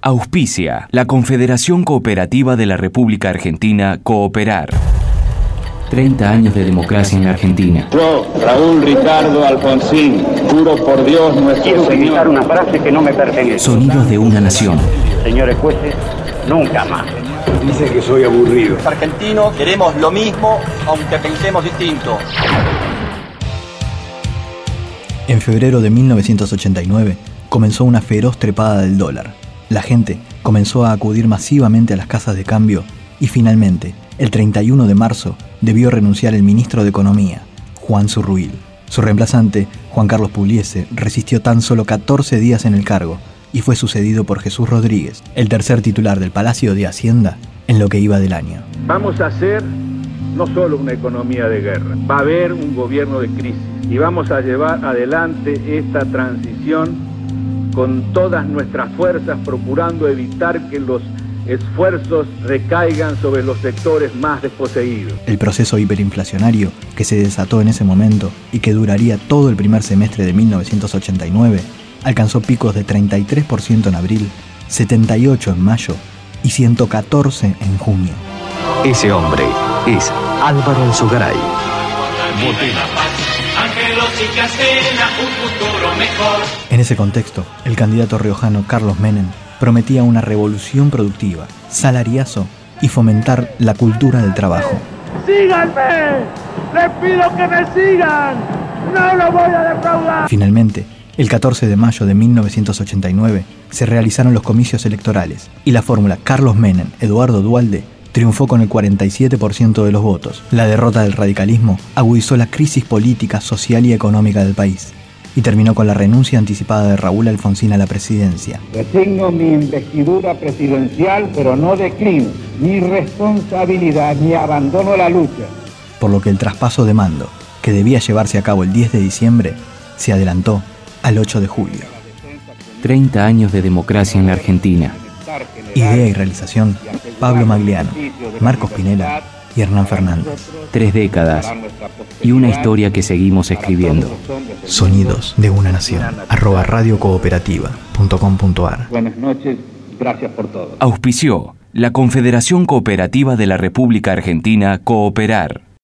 Auspicia la Confederación Cooperativa de la República Argentina, Cooperar. 30 años de democracia en la Argentina. Yo, Raúl Ricardo Alfonsín, juro por Dios nuestro Quiero Señor. utilizar una frase que no me pertenece. Sonidos de una nación. Señores jueces, nunca más. Dice que soy aburrido. Los argentinos queremos lo mismo, aunque pensemos distinto. En febrero de 1989 comenzó una feroz trepada del dólar. La gente comenzó a acudir masivamente a las casas de cambio y finalmente, el 31 de marzo, debió renunciar el ministro de Economía, Juan Zurruil. Su reemplazante, Juan Carlos Pugliese, resistió tan solo 14 días en el cargo y fue sucedido por Jesús Rodríguez, el tercer titular del Palacio de Hacienda en lo que iba del año. Vamos a hacer no solo una economía de guerra, va a haber un gobierno de crisis y vamos a llevar adelante esta transición con todas nuestras fuerzas, procurando evitar que los esfuerzos recaigan sobre los sectores más desposeídos. El proceso hiperinflacionario que se desató en ese momento y que duraría todo el primer semestre de 1989 alcanzó picos de 33% en abril, 78% en mayo y 114% en junio. Ese hombre es Álvaro Alzogaray. En ese contexto, el candidato riojano Carlos Menem prometía una revolución productiva, salariazo y fomentar la cultura del trabajo. ¡Síganme! ¡Les pido que me sigan! ¡No lo voy a defraudar! Finalmente, el 14 de mayo de 1989 se realizaron los comicios electorales y la fórmula Carlos Menem-Eduardo Duhalde triunfó con el 47% de los votos. La derrota del radicalismo agudizó la crisis política, social y económica del país y terminó con la renuncia anticipada de Raúl Alfonsín a la presidencia. Resigno mi investidura presidencial, pero no declino ni responsabilidad ni abandono la lucha. Por lo que el traspaso de mando, que debía llevarse a cabo el 10 de diciembre, se adelantó al 8 de julio. 30 años de democracia en la Argentina. Idea y realización, Pablo Magliano, Marcos Pinela y Hernán Fernández. 3 décadas y una historia que seguimos escribiendo. Sonidos de una nación. @radiocooperativa.com.ar. Buenas noches, gracias por todo. Auspició la Confederación Cooperativa de la República Argentina, Cooperar.